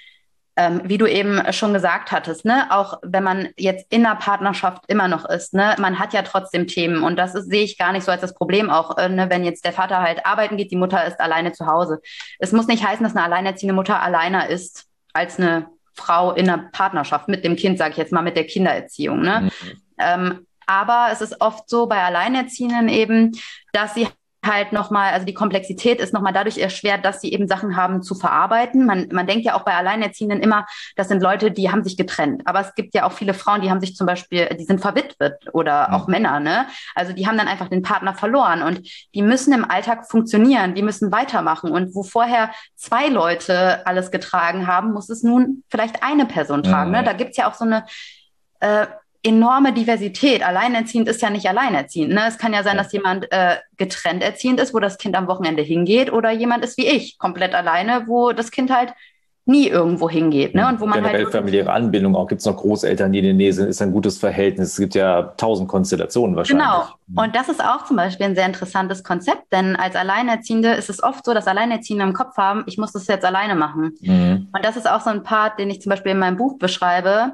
S3: Ähm, wie du eben schon gesagt hattest, ne, auch wenn man jetzt in einer Partnerschaft immer noch ist, ne, man hat ja trotzdem Themen und das ist, sehe ich gar nicht so als das Problem auch, äh, ne, wenn jetzt der Vater halt arbeiten geht, die Mutter ist alleine zu Hause. Es muss nicht heißen, dass eine alleinerziehende Mutter alleiner ist als eine Frau in einer Partnerschaft mit dem Kind, sage ich jetzt mal, mit der Kindererziehung, ne. Mhm. Ähm, aber es ist oft so bei Alleinerziehenden eben, dass sie halt nochmal, also die Komplexität ist nochmal dadurch erschwert, dass sie eben Sachen haben zu verarbeiten. Man, man denkt ja auch bei Alleinerziehenden immer, das sind Leute, die haben sich getrennt. Aber es gibt ja auch viele Frauen, die haben sich zum Beispiel, die sind verwitwet oder mhm. auch Männer, ne? Also die haben dann einfach den Partner verloren und die müssen im Alltag funktionieren, die müssen weitermachen. Und wo vorher zwei Leute alles getragen haben, muss es nun vielleicht eine Person tragen. Mhm. Ne? Da gibt's ja auch so eine äh, enorme Diversität. Alleinerziehend ist ja nicht alleinerziehend. Ne? Es kann ja sein, dass jemand äh, getrennt erziehend ist, wo das Kind am Wochenende hingeht, oder jemand ist wie ich, komplett alleine, wo das Kind halt nie irgendwo hingeht. Ne? Und wo man
S2: generell
S3: halt
S2: familiäre Anbindung, auch gibt es noch Großeltern, die in der Nähe sind, ist ein gutes Verhältnis. Es gibt ja tausend Konstellationen wahrscheinlich.
S3: Genau. Und das ist auch zum Beispiel ein sehr interessantes Konzept, denn als Alleinerziehende ist es oft so, dass Alleinerziehende im Kopf haben, ich muss das jetzt alleine machen. Mhm. Und das ist auch so ein Part, den ich zum Beispiel in meinem Buch beschreibe.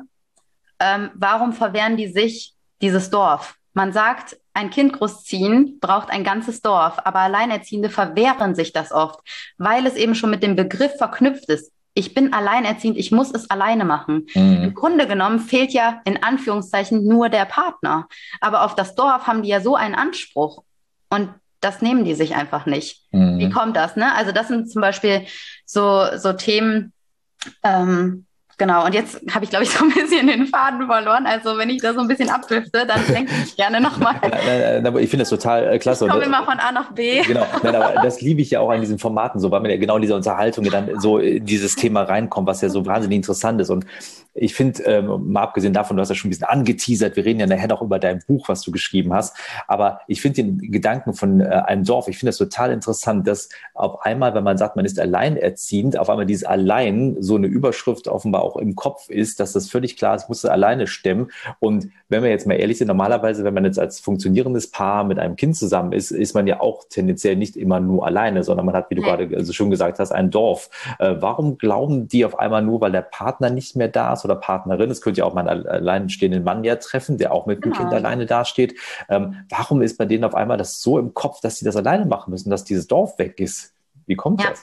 S3: Ähm, warum verwehren die sich dieses Dorf? Man sagt, ein Kind großziehen braucht ein ganzes Dorf, aber Alleinerziehende verwehren sich das oft, weil es eben schon mit dem Begriff verknüpft ist. Ich bin alleinerziehend, ich muss es alleine machen. Mhm. Im Grunde genommen fehlt ja in Anführungszeichen nur der Partner. Aber auf das Dorf haben die ja so einen Anspruch und das nehmen die sich einfach nicht. Mhm. Wie kommt das? Ne? Also das sind zum Beispiel so, so Themen, ähm, Genau, und jetzt habe ich, glaube ich, so ein bisschen den Faden verloren. Also wenn ich da so ein bisschen abdrifte, dann denke ich gerne nochmal.
S2: Ich finde das total äh, klasse.
S3: Ich komme immer von A nach B.
S2: Genau, nein, aber das liebe ich ja auch an diesen Formaten so, weil man ja genau in dieser Unterhaltung dann so in dieses Thema reinkommt, was ja so wahnsinnig interessant ist. Und ich finde, ähm, mal abgesehen davon, du hast ja schon ein bisschen angeteasert, wir reden ja nachher noch über dein Buch, was du geschrieben hast, aber ich finde den Gedanken von äh, einem Dorf, ich finde das total interessant, dass auf einmal, wenn man sagt, man ist alleinerziehend, auf einmal dieses Allein so eine Überschrift offenbar auch im Kopf ist, dass das völlig klar ist, ich muss das alleine stemmen. Und wenn wir jetzt mal ehrlich sind, normalerweise, wenn man jetzt als funktionierendes Paar mit einem Kind zusammen ist, ist man ja auch tendenziell nicht immer nur alleine, sondern man hat, wie du ja. gerade also schon gesagt hast, ein Dorf. Äh, warum glauben die auf einmal nur, weil der Partner nicht mehr da ist oder Partnerin, es könnte ja auch mal einen alleinstehenden Mann ja treffen, der auch mit dem genau. Kind alleine dasteht. Ähm, warum ist bei denen auf einmal das so im Kopf, dass sie das alleine machen müssen, dass dieses Dorf weg ist? Wie kommt
S3: ja.
S2: das?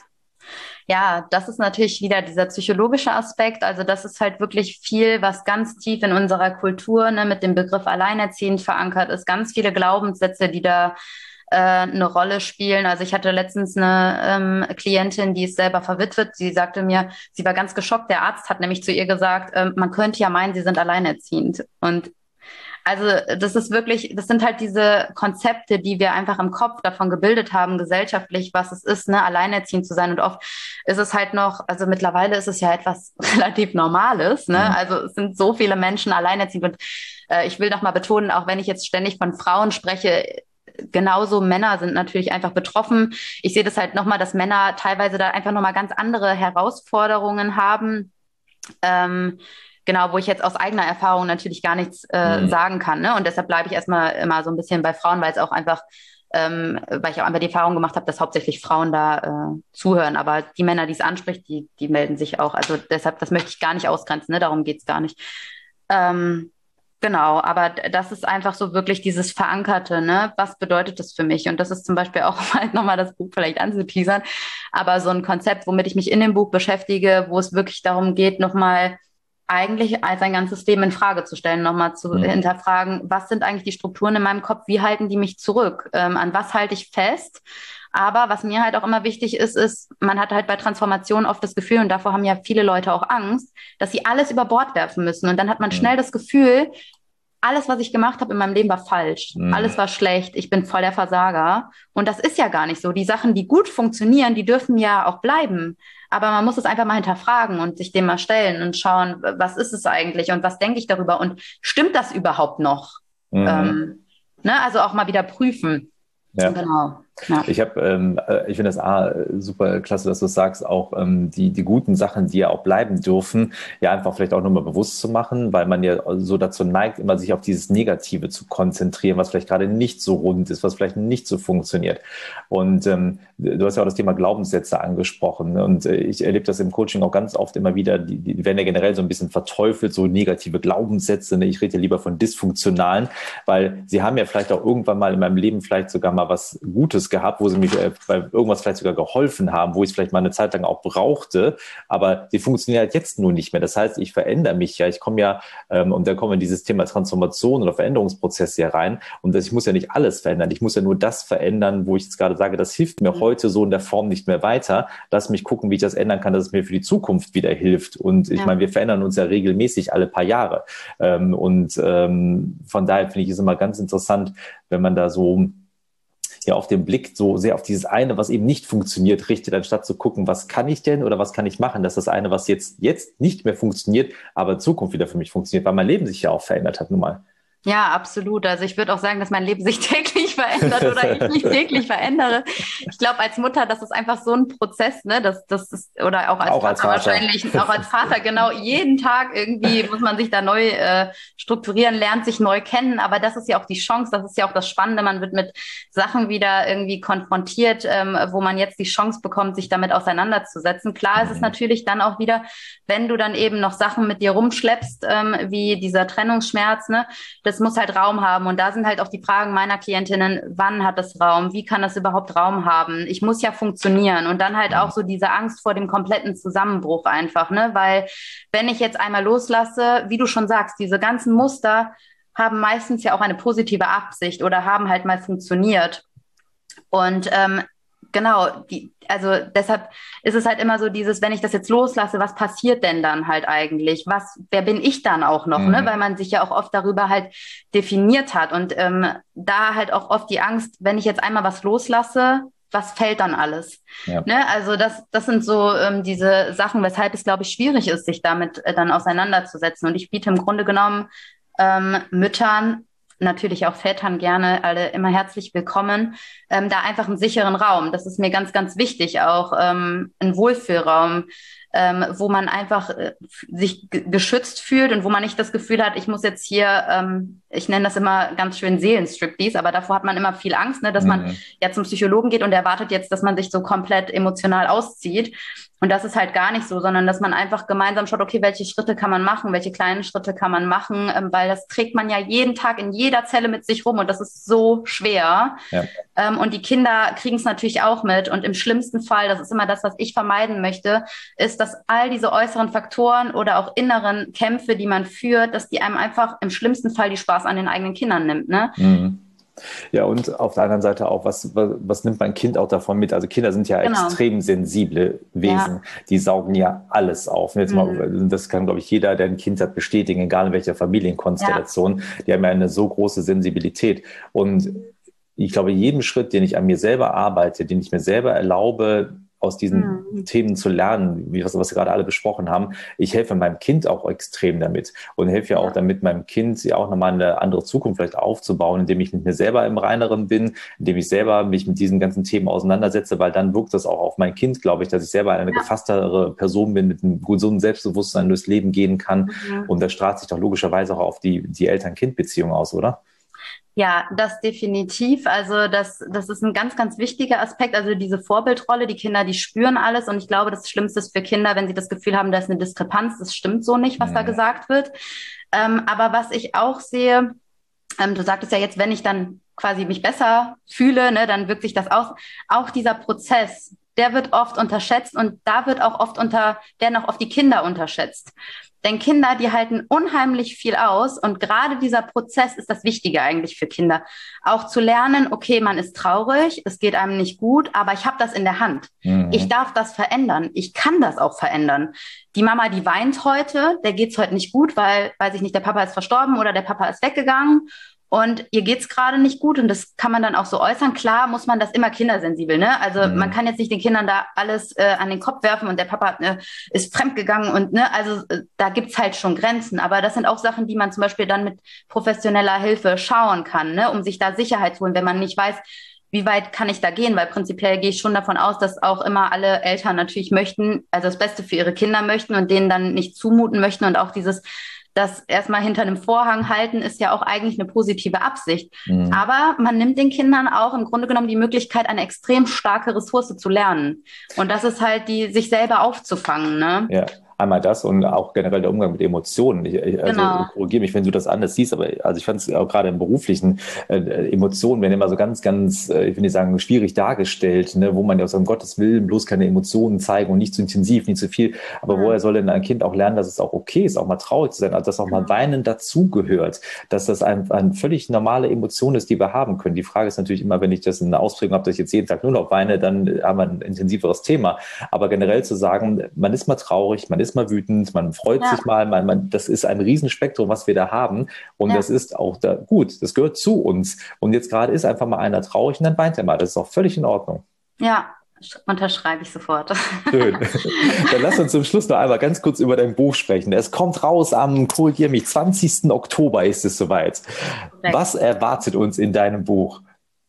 S3: Ja, das ist natürlich wieder dieser psychologische Aspekt. Also das ist halt wirklich viel, was ganz tief in unserer Kultur, ne, mit dem Begriff alleinerziehend verankert ist. Ganz viele Glaubenssätze, die da äh, eine Rolle spielen. Also ich hatte letztens eine ähm, Klientin, die ist selber verwitwet. Sie sagte mir, sie war ganz geschockt. Der Arzt hat nämlich zu ihr gesagt, äh, man könnte ja meinen, sie sind alleinerziehend. Und also das ist wirklich, das sind halt diese Konzepte, die wir einfach im Kopf davon gebildet haben, gesellschaftlich, was es ist, ne, alleinerziehend zu sein. Und oft ist es halt noch, also mittlerweile ist es ja etwas relativ Normales, ne? Also es sind so viele Menschen alleinerziehend. Und äh, ich will noch mal betonen, auch wenn ich jetzt ständig von Frauen spreche, genauso Männer sind natürlich einfach betroffen. Ich sehe das halt nochmal, dass Männer teilweise da einfach nochmal ganz andere Herausforderungen haben. Ähm, Genau, wo ich jetzt aus eigener Erfahrung natürlich gar nichts äh, mhm. sagen kann. Ne? Und deshalb bleibe ich erstmal immer so ein bisschen bei Frauen, weil es auch einfach, ähm, weil ich auch einfach die Erfahrung gemacht habe, dass hauptsächlich Frauen da äh, zuhören. Aber die Männer, die es anspricht, die, die melden sich auch. Also deshalb, das möchte ich gar nicht ausgrenzen, ne? Darum geht's gar nicht. Ähm, genau, aber das ist einfach so wirklich dieses Verankerte, ne? Was bedeutet das für mich? Und das ist zum Beispiel auch halt nochmal das Buch vielleicht anzuteasern, aber so ein Konzept, womit ich mich in dem Buch beschäftige, wo es wirklich darum geht, nochmal eigentlich als ein ganzes Leben in Frage zu stellen, nochmal zu ja. hinterfragen, was sind eigentlich die Strukturen in meinem Kopf, wie halten die mich zurück, ähm, an was halte ich fest? Aber was mir halt auch immer wichtig ist, ist, man hat halt bei Transformation oft das Gefühl, und davor haben ja viele Leute auch Angst, dass sie alles über Bord werfen müssen. Und dann hat man ja. schnell das Gefühl, alles, was ich gemacht habe in meinem Leben, war falsch. Mhm. Alles war schlecht. Ich bin voll der Versager. Und das ist ja gar nicht so. Die Sachen, die gut funktionieren, die dürfen ja auch bleiben. Aber man muss es einfach mal hinterfragen und sich dem mal stellen und schauen, was ist es eigentlich und was denke ich darüber und stimmt das überhaupt noch? Mhm. Ähm, ne? Also auch mal wieder prüfen.
S2: Ja.
S3: Genau. Ja.
S2: Ich habe, ähm, ich finde das A, super klasse, dass du sagst, auch ähm, die die guten Sachen, die ja auch bleiben dürfen, ja einfach vielleicht auch nochmal bewusst zu machen, weil man ja so dazu neigt, immer sich auf dieses Negative zu konzentrieren, was vielleicht gerade nicht so rund ist, was vielleicht nicht so funktioniert. Und ähm, du hast ja auch das Thema Glaubenssätze angesprochen, ne? Und äh, ich erlebe das im Coaching auch ganz oft immer wieder, die, die werden ja generell so ein bisschen verteufelt, so negative Glaubenssätze, ne? Ich rede lieber von dysfunktionalen, weil sie haben ja vielleicht auch irgendwann mal in meinem Leben vielleicht sogar mal was Gutes gehabt, wo sie mich äh, bei irgendwas vielleicht sogar geholfen haben, wo ich es vielleicht mal eine Zeit lang auch brauchte, aber sie funktionieren halt jetzt nur nicht mehr. Das heißt, ich verändere mich ja, ich komme ja, ähm, und dann kommen wir in dieses Thema Transformation oder Veränderungsprozess hier rein und das, ich muss ja nicht alles verändern, ich muss ja nur das verändern, wo ich jetzt gerade sage, das hilft mir mhm. heute so in der Form nicht mehr weiter. Lass mich gucken, wie ich das ändern kann, dass es mir für die Zukunft wieder hilft. Und ich ja. meine, wir verändern uns ja regelmäßig alle paar Jahre. Ähm, und ähm, von daher finde ich es immer ganz interessant, wenn man da so ja auf den Blick so sehr auf dieses eine, was eben nicht funktioniert, richtet, anstatt zu gucken, was kann ich denn oder was kann ich machen, dass das eine, was jetzt, jetzt nicht mehr funktioniert, aber in Zukunft wieder für mich funktioniert, weil mein Leben sich ja auch verändert hat nun mal.
S3: Ja, absolut. Also ich würde auch sagen, dass mein Leben sich täglich verändert oder ich mich täglich verändere. Ich glaube, als Mutter, das ist einfach so ein Prozess, ne? Das, das ist, oder auch als, auch Vater, als Vater wahrscheinlich, auch als Vater, genau. Jeden Tag irgendwie muss man sich da neu äh, strukturieren, lernt sich neu kennen. Aber das ist ja auch die Chance, das ist ja auch das Spannende. Man wird mit Sachen wieder irgendwie konfrontiert, ähm, wo man jetzt die Chance bekommt, sich damit auseinanderzusetzen. Klar ist es natürlich dann auch wieder, wenn du dann eben noch Sachen mit dir rumschleppst, ähm, wie dieser Trennungsschmerz, ne? Das muss halt Raum haben. Und da sind halt auch die Fragen meiner Klientinnen, wann hat das Raum? Wie kann das überhaupt Raum haben? Ich muss ja funktionieren. Und dann halt auch so diese Angst vor dem kompletten Zusammenbruch einfach, ne? Weil wenn ich jetzt einmal loslasse, wie du schon sagst, diese ganzen Muster haben meistens ja auch eine positive Absicht oder haben halt mal funktioniert. Und ähm, genau, die, also deshalb ist es halt immer so dieses, wenn ich das jetzt loslasse, was passiert denn dann halt eigentlich? Was, wer bin ich dann auch noch,
S2: Mhm.
S3: ne? Weil man sich ja auch oft darüber halt definiert hat und ähm, da halt auch oft die Angst, wenn ich jetzt einmal was loslasse, was fällt dann alles?
S2: Ja.
S3: Ne? Also das, das sind so ähm, diese Sachen, weshalb es, glaube ich, schwierig ist, sich damit äh, dann auseinanderzusetzen. Und ich biete im Grunde genommen ähm, Müttern, natürlich auch Vätern gerne, alle immer herzlich willkommen, ähm, da einfach einen sicheren Raum. Das ist mir ganz, ganz wichtig, auch ähm, ein Wohlfühlraum, ähm, wo man einfach äh, sich g- geschützt fühlt und wo man nicht das Gefühl hat, ich muss jetzt hier, ähm, ich nenne das immer ganz schön Seelenstriptease, aber davor hat man immer viel Angst, ne, dass
S2: Mhm.
S3: man ja zum Psychologen geht und erwartet jetzt, dass man sich so komplett emotional auszieht. Und das ist halt gar nicht so, sondern dass man einfach gemeinsam schaut, okay, welche Schritte kann man machen, welche kleinen Schritte kann man machen, ähm, weil das trägt man ja jeden Tag in jeder Zelle mit sich rum und das ist so schwer.
S2: Ja.
S3: Ähm, und die Kinder kriegen es natürlich auch mit. Und im schlimmsten Fall, das ist immer das, was ich vermeiden möchte, ist, dass all diese äußeren Faktoren oder auch inneren Kämpfe, die man führt, dass die einem einfach im schlimmsten Fall die Spaß an den eigenen Kindern nimmt, ne?
S2: Mhm. Ja, und auf der anderen Seite auch, was, was, was nimmt mein Kind auch davon mit? Also Kinder sind ja
S3: Genau.
S2: extrem sensible Wesen.
S3: Ja.
S2: Die saugen ja alles auf. Und jetzt
S3: Mhm.
S2: mal, das kann, glaube ich, jeder, der ein Kind hat, bestätigen, egal in welcher Familienkonstellation. Die haben ja eine so große Sensibilität. Und ich glaube, jeden Schritt, den ich an mir selber arbeite, den ich mir selber erlaube, aus diesen
S3: Mhm.
S2: Themen zu lernen, wie was, was wir gerade alle besprochen haben, ich helfe meinem Kind auch extrem damit und helfe ja auch damit, meinem Kind ja auch nochmal eine andere Zukunft vielleicht aufzubauen, indem ich mit mir selber im Reineren bin, indem ich selber mich mit diesen ganzen Themen auseinandersetze, weil dann wirkt das auch auf mein Kind, glaube ich, dass ich selber eine
S3: Ja.
S2: gefasstere Person bin, mit einem gesunden Selbstbewusstsein durchs Leben gehen kann.
S3: Mhm.
S2: Und das strahlt sich doch logischerweise auch auf die, die Eltern-Kind-Beziehung aus, oder?
S3: Ja, das definitiv. Also das, das ist ein ganz, ganz wichtiger Aspekt. Also diese Vorbildrolle, die Kinder, die spüren alles. Und ich glaube, das Schlimmste ist für Kinder, wenn sie das Gefühl haben, da ist eine Diskrepanz. Das stimmt so nicht, was
S2: Mhm.
S3: da gesagt wird. Ähm, aber was ich auch sehe, ähm, du sagtest ja jetzt, wenn ich dann quasi mich besser fühle, ne, dann wirkt sich das aus. Auch dieser Prozess, der wird oft unterschätzt und da wird auch oft unter, der noch auf die Kinder unterschätzt. Denn Kinder, die halten unheimlich viel aus und gerade dieser Prozess ist das Wichtige eigentlich für Kinder. Auch zu lernen, okay, man ist traurig, es geht einem nicht gut, aber ich habe das in der Hand.
S2: Mhm.
S3: Ich darf das verändern. Ich kann das auch verändern. Die Mama, die weint heute, der geht's heute nicht gut, weil, weiß ich nicht, der Papa ist verstorben oder der Papa ist weggegangen. Und ihr geht's gerade nicht gut und das kann man dann auch so äußern. Klar muss man das immer kindersensibel, ne? Also
S2: Mhm.
S3: man kann jetzt nicht den Kindern da alles äh, an den Kopf werfen und der Papa ne, ist fremdgegangen und ne, also äh, da gibt's halt schon Grenzen. Aber das sind auch Sachen, die man zum Beispiel dann mit professioneller Hilfe schauen kann, ne, um sich da Sicherheit zu holen, wenn man nicht weiß, wie weit kann ich da gehen? Weil prinzipiell gehe ich schon davon aus, dass auch immer alle Eltern natürlich möchten, also das Beste für ihre Kinder möchten und denen dann nicht zumuten möchten und auch dieses das erstmal hinter einem Vorhang halten, ist ja auch eigentlich eine positive Absicht.
S2: Mhm.
S3: Aber man nimmt den Kindern auch im Grunde genommen die Möglichkeit, eine extrem starke Ressource zu lernen. Und das ist halt die, sich selber aufzufangen, ne?
S2: Ja, einmal das und auch generell der Umgang mit Emotionen. Ich, ich, also
S3: Genau.
S2: korrigiere mich, wenn du das anders siehst, aber also ich fand es auch gerade im beruflichen, äh, Emotionen werden immer so ganz, ganz, äh, ich will nicht sagen, schwierig dargestellt, ne, wo man ja so um Gottes Willen bloß keine Emotionen zeigen und nicht zu intensiv, nicht zu viel. Aber
S3: Ja.
S2: woher soll denn ein Kind auch lernen, dass es auch okay ist, auch mal traurig zu sein, also dass auch mal Weinen dazugehört, dass das ein, eine völlig normale Emotion ist, die wir haben können. Die Frage ist natürlich immer, wenn ich das in einer Ausprägung habe, dass ich jetzt jeden Tag nur noch weine, dann haben wir ein intensiveres Thema. Aber generell zu sagen, man ist mal traurig, man ist mal wütend, man freut
S3: Ja.
S2: sich mal, man, man, das ist ein Riesenspektrum, was wir da haben und
S3: Ja.
S2: das ist auch da gut, das gehört zu uns und jetzt gerade ist einfach mal einer traurig und dann weint er mal, das ist auch völlig in Ordnung.
S3: Ja, unterschreibe ich sofort.
S2: Schön. Dann lass uns zum Schluss noch einmal ganz kurz über dein Buch sprechen. Es kommt raus am, korrigier mich, zwanzigsten Oktober ist es soweit.
S3: Korrekt.
S2: Was erwartet uns in deinem Buch?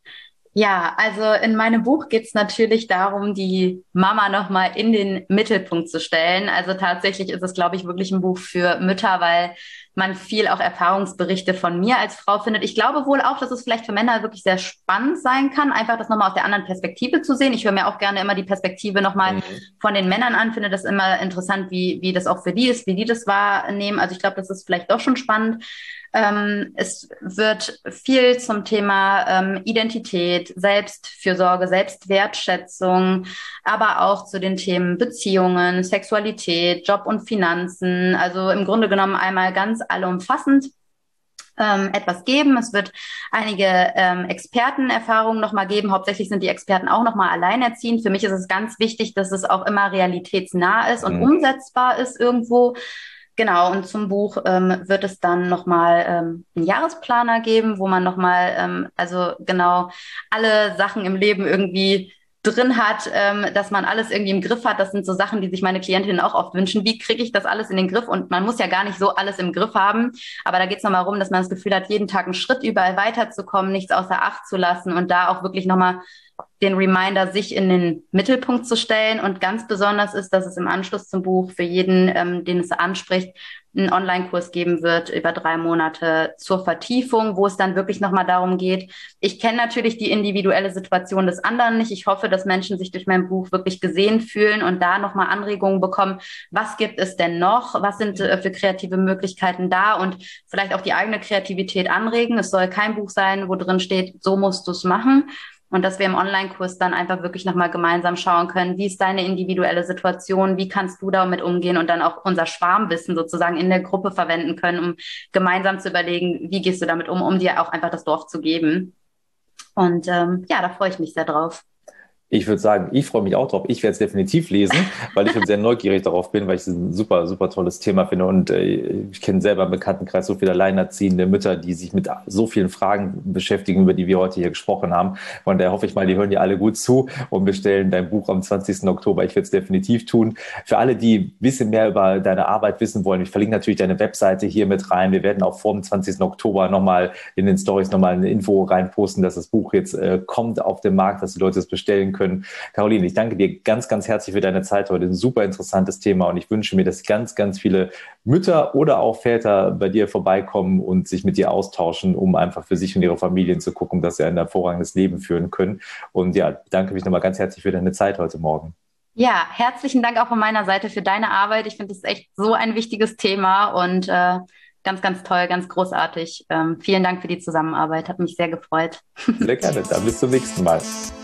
S3: Ja, also in meinem Buch geht es natürlich darum, die Mama nochmal in den Mittelpunkt zu stellen. Also tatsächlich ist es, glaube ich, wirklich ein Buch für Mütter, weil man viel auch Erfahrungsberichte von mir als Frau findet. Ich glaube wohl auch, dass es vielleicht für Männer wirklich sehr spannend sein kann, einfach das nochmal aus der anderen Perspektive zu sehen. Ich höre mir auch gerne immer die Perspektive nochmal
S2: Mhm.
S3: von den Männern an, finde das immer interessant, wie, wie das auch für die ist, wie die das wahrnehmen. Also ich glaube, das ist vielleicht doch schon spannend. Ähm, es wird viel zum Thema ähm, Identität, Selbstfürsorge, Selbstwertschätzung, aber auch zu den Themen Beziehungen, Sexualität, Job und Finanzen. Also im Grunde genommen einmal ganz allumfassend. ähm, etwas geben. Es wird einige ähm, Expertenerfahrungen nochmal geben. Hauptsächlich sind die Experten auch nochmal alleinerziehend. Für mich ist es ganz wichtig, dass es auch immer realitätsnah ist und mhm. umsetzbar ist irgendwo. Genau, und zum Buch ähm, wird es dann nochmal ähm, einen Jahresplaner geben, wo man nochmal, ähm, also genau alle Sachen im Leben irgendwie drin hat, ähm, dass man alles irgendwie im Griff hat. Das sind so Sachen, die sich meine Klientinnen auch oft wünschen. Wie kriege ich das alles in den Griff? Und man muss ja gar nicht so alles im Griff haben. Aber da geht es nochmal darum, dass man das Gefühl hat, jeden Tag einen Schritt überall weiterzukommen, nichts außer Acht zu lassen und da auch wirklich nochmal den Reminder, sich in den Mittelpunkt zu stellen. Und ganz besonders ist, dass es im Anschluss zum Buch für jeden, ähm, den es anspricht, einen Online-Kurs geben wird über drei Monate zur Vertiefung, wo es dann wirklich nochmal darum geht. Ich kenne natürlich die individuelle Situation des anderen nicht. Ich hoffe, dass Menschen sich durch mein Buch wirklich gesehen fühlen und da nochmal Anregungen bekommen. Was gibt es denn noch? Was sind äh, für kreative Möglichkeiten da? Und vielleicht auch die eigene Kreativität anregen. Es soll kein Buch sein, wo drin steht, so musst du es machen. Und dass wir im Online-Kurs dann einfach wirklich nochmal gemeinsam schauen können, wie ist deine individuelle Situation, wie kannst du damit umgehen und dann auch unser Schwarmwissen sozusagen in der Gruppe verwenden können, um gemeinsam zu überlegen, wie gehst du damit um, um dir auch einfach das Dorf zu geben. Und ähm, ja, da freue ich mich sehr drauf.
S2: Ich würde sagen, ich freue mich auch drauf. Ich werde es definitiv lesen, weil ich schon sehr neugierig darauf bin, weil ich es ein super, super tolles Thema finde. Und äh, ich kenne selber im Bekanntenkreis so viele alleinerziehende Mütter, die sich mit so vielen Fragen beschäftigen, über die wir heute hier gesprochen haben. Von daher hoffe ich mal, die hören dir alle gut zu und bestellen dein Buch am zwanzigsten Oktober. Ich werde es definitiv tun. Für alle, die ein bisschen mehr über deine Arbeit wissen wollen, ich verlinke natürlich deine Webseite hier mit rein. Wir werden auch vor dem zwanzigsten Oktober nochmal in den Stories nochmal eine Info reinposten, dass das Buch jetzt äh, kommt auf den Markt, dass die Leute es bestellen können. können. Caroline, ich danke dir ganz, ganz herzlich für deine Zeit heute. Ein super interessantes Thema und ich wünsche mir, dass ganz, ganz viele Mütter oder auch Väter bei dir vorbeikommen und sich mit dir austauschen, um einfach für sich und ihre Familien zu gucken, dass sie ein hervorragendes Leben führen können. Und ja, danke mich nochmal ganz herzlich für deine Zeit heute Morgen.
S3: Ja, herzlichen Dank auch von meiner Seite für deine Arbeit. Ich finde, das ist echt so ein wichtiges Thema und äh, ganz, ganz toll, ganz großartig. Ähm, vielen Dank für die Zusammenarbeit, hat mich sehr gefreut.
S2: Sehr gerne, dann bis zum nächsten Mal.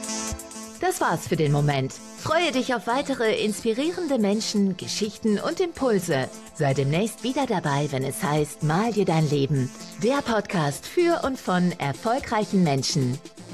S1: Das war's für den Moment. Freue dich auf weitere inspirierende Menschen, Geschichten und Impulse. Sei demnächst wieder dabei, wenn es heißt, mal dir dein Leben. Der Podcast für und von erfolgreichen Menschen.